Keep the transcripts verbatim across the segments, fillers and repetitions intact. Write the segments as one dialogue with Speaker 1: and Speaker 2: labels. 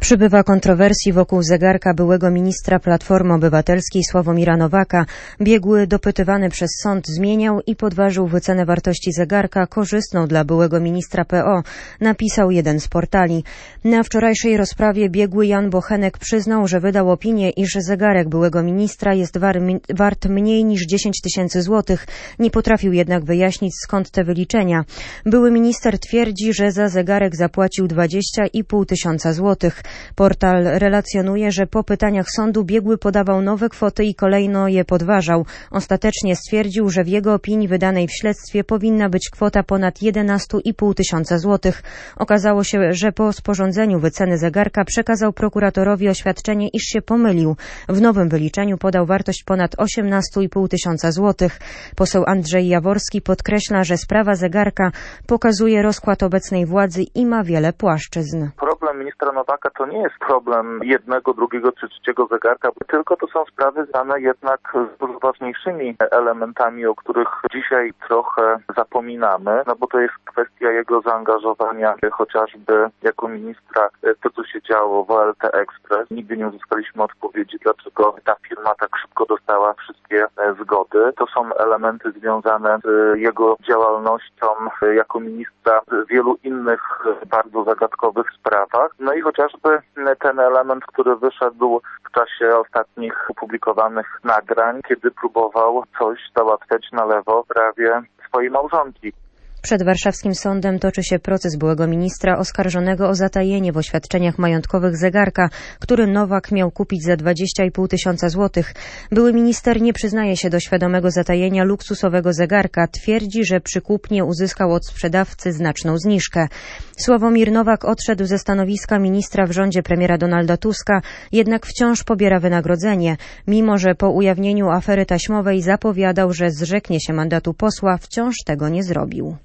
Speaker 1: Przybywa kontrowersji wokół zegarka byłego ministra Platformy Obywatelskiej Sławomira Nowaka. Biegły dopytywany przez sąd zmieniał i podważył wycenę wartości zegarka korzystną dla byłego ministra P O, napisał jeden z portali. Na wczorajszej rozprawie biegły Jan Bochenek przyznał, że wydał opinię, iż zegarek byłego ministra jest war, wart mniej niż dziesięć tysięcy złotych. Nie potrafił jednak wyjaśnić, skąd te wyliczenia. Były minister twierdzi, że za zegarek zapłacił dwadzieścia i pół tysiąca złotych. Portal relacjonuje, że po pytaniach sądu biegły podawał nowe kwoty i kolejno je podważał. Ostatecznie stwierdził, że w jego opinii wydanej w śledztwie powinna być kwota ponad jedenaście i pół tysiąca złotych. Okazało się, że po sporządzeniu wyceny zegarka przekazał prokuratorowi oświadczenie, iż się pomylił. W nowym wyliczeniu podał wartość ponad osiemnaście i pół tysiąca złotych. Poseł Andrzej Jaworski podkreśla, że sprawa zegarka pokazuje rozkład obecnej władzy i ma wiele płaszczyzn.
Speaker 2: Problem ministra Nowaka to nie jest problem jednego, drugiego czy trzeciego zegarka, tylko to są sprawy związane jednak z dużo ważniejszymi elementami, o których dzisiaj trochę zapominamy, no bo to jest kwestia jego zaangażowania chociażby jako ministra, to co się działo w O L T Express. Nigdy nie uzyskaliśmy odpowiedzi, dlaczego ta firma tak szybko dostała wszystkie zgody. To są elementy związane z jego działalnością jako ministra w wielu innych bardzo zagadkowych sprawach. No i chociażby ten element, który wyszedł w czasie ostatnich opublikowanych nagrań, kiedy próbował coś załatwiać na lewo w sprawie swojej małżonki.
Speaker 1: Przed warszawskim sądem toczy się proces byłego ministra oskarżonego o zatajenie w oświadczeniach majątkowych zegarka, który Nowak miał kupić za dwadzieścia i pół tysiąca złotych. Były minister nie przyznaje się do świadomego zatajenia luksusowego zegarka. Twierdzi, że przy kupnie uzyskał od sprzedawcy znaczną zniżkę. Sławomir Nowak odszedł ze stanowiska ministra w rządzie premiera Donalda Tuska, jednak wciąż pobiera wynagrodzenie. Mimo że po ujawnieniu afery taśmowej zapowiadał, że zrzeknie się mandatu posła, wciąż tego nie zrobił.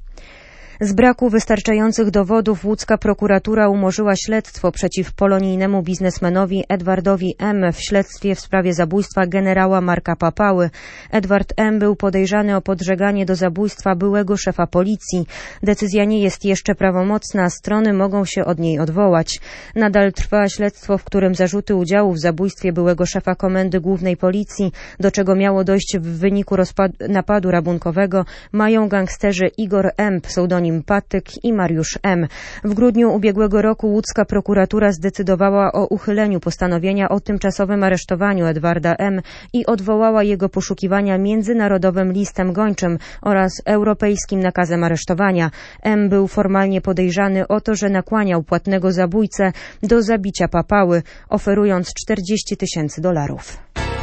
Speaker 1: Z braku wystarczających dowodów łódzka prokuratura umorzyła śledztwo przeciw polonijnemu biznesmenowi Edwardowi M. w śledztwie w sprawie zabójstwa generała Marka Papały. Edward M. był podejrzany o podżeganie do zabójstwa byłego szefa policji. Decyzja nie jest jeszcze prawomocna, strony mogą się od niej odwołać. Nadal trwa śledztwo, w którym zarzuty udziału w zabójstwie byłego szefa Komendy Głównej Policji, do czego miało dojść w wyniku rozpad- napadu rabunkowego, mają gangsterzy Igor M., pseudonim Patyk i Mariusz M. W grudniu ubiegłego roku łódzka prokuratura zdecydowała o uchyleniu postanowienia o tymczasowym aresztowaniu Edwarda M. i odwołała jego poszukiwania międzynarodowym listem gończym oraz europejskim nakazem aresztowania. M. był formalnie podejrzany o to, że nakłaniał płatnego zabójcę do zabicia Papały, oferując czterdzieści tysięcy dolarów.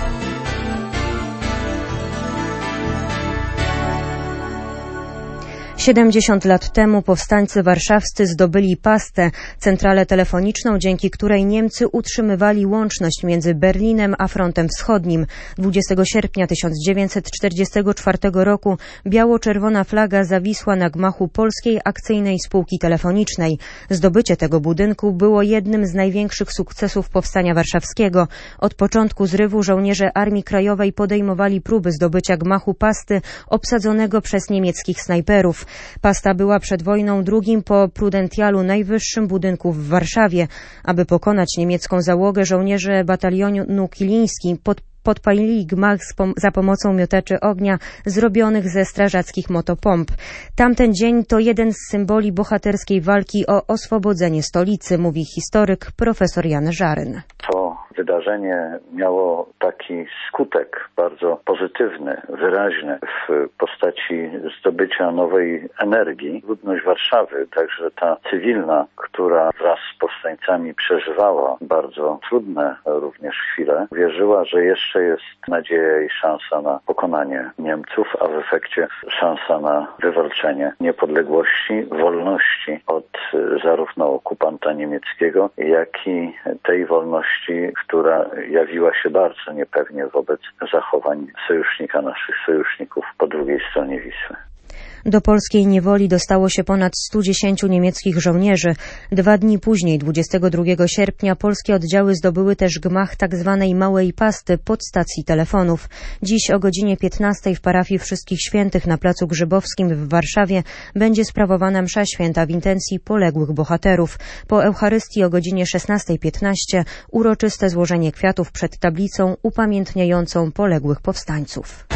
Speaker 1: siedemdziesiąt lat temu powstańcy warszawscy zdobyli Pastę, centralę telefoniczną, dzięki której Niemcy utrzymywali łączność między Berlinem a frontem wschodnim. dwudziestego sierpnia tysiąc dziewięćset czterdziestego czwartego roku biało-czerwona flaga zawisła na gmachu Polskiej Akcyjnej Spółki Telefonicznej. Zdobycie tego budynku było jednym z największych sukcesów powstania warszawskiego. Od początku zrywu żołnierze Armii Krajowej podejmowali próby zdobycia gmachu Pasty obsadzonego przez niemieckich snajperów. Pasta była przed wojną drugim po Prudentialu najwyższym budynku w Warszawie. Aby pokonać niemiecką załogę, żołnierze batalionu Kiliński pod podpalili gmach za pomocą miotaczy ognia zrobionych ze strażackich motopomp. Tamten dzień to jeden z symboli bohaterskiej walki o oswobodzenie stolicy, mówi historyk profesor Jan Żaryn.
Speaker 3: To wydarzenie miało taki skutek bardzo pozytywny, wyraźny w postaci zdobycia nowej energii. Ludność Warszawy, także ta cywilna, która wraz z powstańcami przeżywała bardzo trudne również chwile, wierzyła, że jeszcze jest nadzieja i szansa na pokonanie Niemców, a w efekcie szansa na wywalczenie niepodległości, wolności od zarówno okupanta niemieckiego, jak i tej wolności, która jawiła się bardzo niepewnie wobec zachowań sojusznika naszych sojuszników po drugiej stronie Wisły.
Speaker 1: Do polskiej niewoli dostało się ponad stu dziesięciu niemieckich żołnierzy. Dwa dni później, dwudziestego drugiego sierpnia, polskie oddziały zdobyły też gmach tzw. Małej Pasty, podstacji telefonów. Dziś o godzinie piętnastej w parafii Wszystkich Świętych na Placu Grzybowskim w Warszawie będzie sprawowana msza święta w intencji poległych bohaterów. Po Eucharystii o godzinie szesnastej piętnaście uroczyste złożenie kwiatów przed tablicą upamiętniającą poległych powstańców.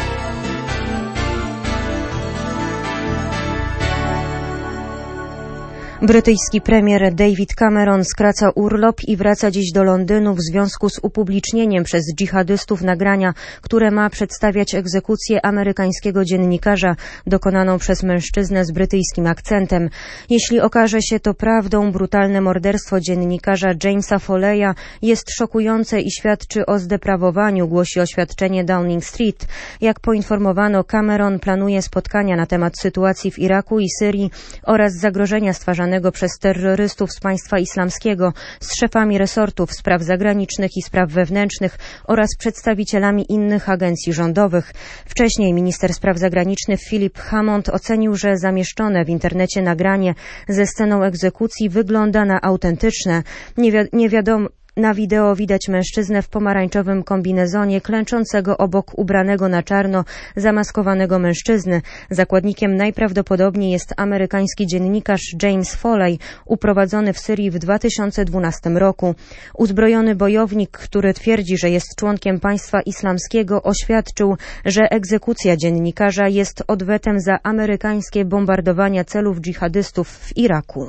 Speaker 1: Brytyjski premier David Cameron skraca urlop i wraca dziś do Londynu w związku z upublicznieniem przez dżihadystów nagrania, które ma przedstawiać egzekucję amerykańskiego dziennikarza dokonaną przez mężczyznę z brytyjskim akcentem. Jeśli okaże się to prawdą, brutalne morderstwo dziennikarza Jamesa Foley'a jest szokujące i świadczy o zdeprawowaniu, głosi oświadczenie Downing Street. Jak poinformowano, Cameron planuje spotkania na temat sytuacji w Iraku i Syrii oraz zagrożenia stwarzanego przez terrorystów z państwa islamskiego z szefami resortów spraw zagranicznych i spraw wewnętrznych oraz przedstawicielami innych agencji rządowych. Wcześniej minister spraw zagranicznych Philip Hammond ocenił, że zamieszczone w internecie nagranie ze sceną egzekucji wygląda na autentyczne. Nie, wi- nie wiadomo Na wideo widać mężczyznę w pomarańczowym kombinezonie klęczącego obok ubranego na czarno zamaskowanego mężczyzny. Zakładnikiem najprawdopodobniej jest amerykański dziennikarz James Foley, uprowadzony w Syrii w dwa tysiące dwunastym roku. Uzbrojony bojownik, który twierdzi, że jest członkiem państwa islamskiego, oświadczył, że egzekucja dziennikarza jest odwetem za amerykańskie bombardowania celów dżihadystów w Iraku.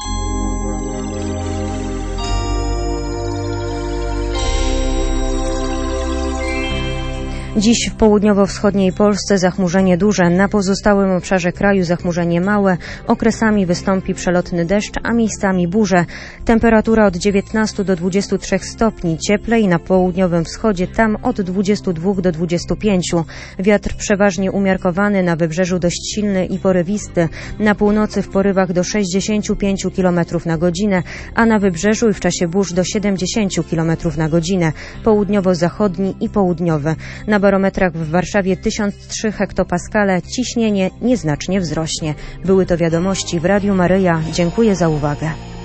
Speaker 1: Dziś w południowo-wschodniej Polsce zachmurzenie duże, na pozostałym obszarze kraju zachmurzenie małe, okresami wystąpi przelotny deszcz, a miejscami burze. Temperatura od dziewiętnastu do dwudziestu trzech stopni, cieplej na południowym wschodzie, tam od dwudziestu dwóch do dwudziestu pięciu. Wiatr przeważnie umiarkowany, na wybrzeżu dość silny i porywisty, na północy w porywach do sześćdziesięciu pięciu kilometrów na godzinę, a na wybrzeżu i w czasie burz do siedemdziesięciu kilometrów na godzinę, południowo-zachodni i południowy. Na barometrach w Warszawie tysiąc trzy hektopaskale, ciśnienie nieznacznie wzrośnie. Były to wiadomości w Radiu Maryja. Dziękuję za uwagę.